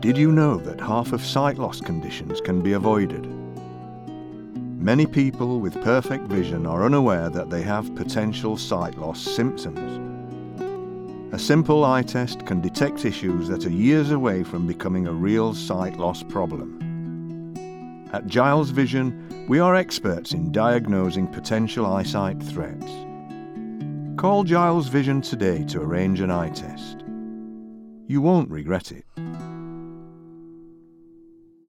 Did you know that half of sight loss conditions can be avoided? Many people with perfect vision are unaware that they have potential sight loss symptoms. A simple eye test can detect issues that are years away from becoming a real sight loss problem. At Giles Vision, we are experts in diagnosing potential eyesight threats. Call Giles Vision today to arrange an eye test. You won't regret it.